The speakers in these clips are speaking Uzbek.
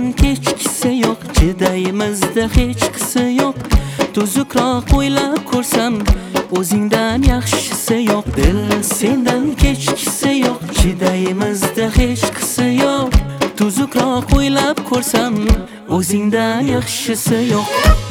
sendan kechgisi yo'q, chidaymizda hech qisi yo'q. Tuzukroq o'ylab ko'rsam, o'zingdan yaxshisi yo'q. Dil sendan kechgisi yo'q, chidaymizda hech qisi yo'q. Tuzukroq o'ylab ko'rsam, o'zingdan yaxshisi yo'q.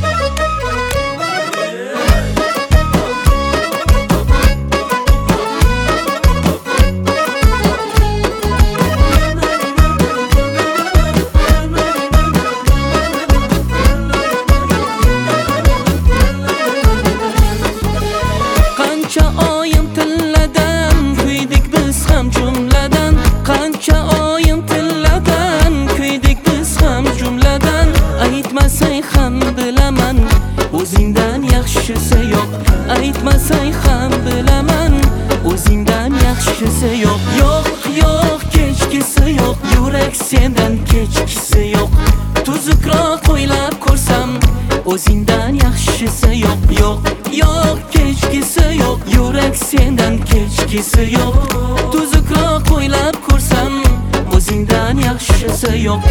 Qancha oyim tilladan kuydik biz ham jumladan. Qancha oyim tilladan kuydik biz ham jumladan. Aytmasang ham bilaman, o'zingdan yaxshisi yo'q. Aytmasang ham bilaman, o'zingdan yaxshisi yo'q. Yo'q, yo'q, kechgisi yo'q, yurak sendan kechgisi yo'q. Tuzukroq o'ylab ko'rsam, o'zingdan yaxshisi yo'q. Yo'q, yo'q, kechgisi yo'q, yurak sendan kechgisi yo'q. Tuzukroq o'ylab ko'rsam, o'zingdan yaxshisi yo'q.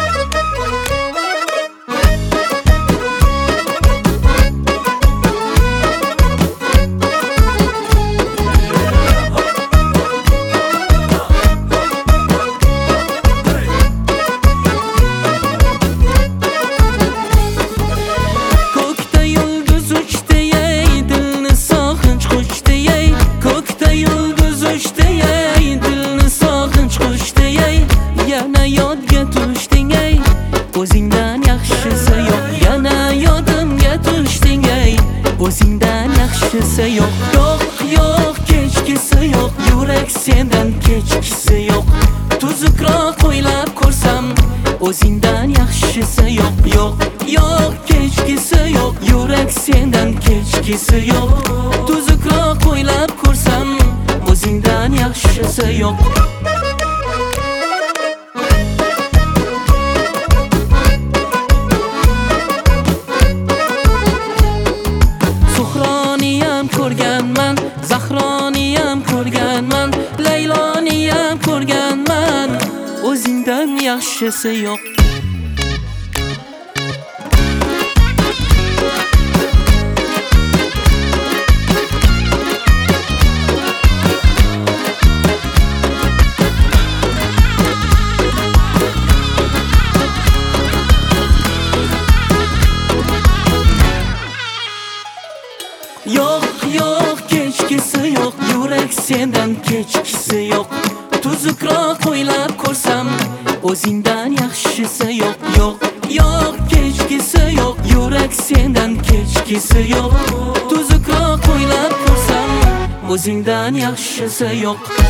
Yana yodga tushding ey, o'zingdan yaxshisi yo'q. Yana yodimga tushding ey, o'zingdan yaxshisi yo'q. Yo'q, yo'q, kechgisi yo'q, yurak sendan kechgisi yo'q. Tuzukroq o'ylab ko'rsam, o'zingdan yaxshisi yo'q. Yo'q, yo'q, kechgisi yo'q, yurak sendan kechgisi yo'q. Tuzukroq o'ylab ko'rsam, o'zingdan yaxshisi yo'q. Ko'rganman, Zahroniyam ko'rganman, Layloniyam ko'rganman, o'zingdan yaxshisi yo'q. Yo'q, yo'q, kechgisi yo'q, yurak sendan kechgisi yo'q. Tuzukroq o'ylab ko'rsam, o'zingdan yaxshisi yo'q. Yo'q, yo'q, kechgisi yo'q, yurak sendan kechgisi yo'q. Tuzukroq o'ylab ko'rsam, o'zingdan yaxshisi yo'q.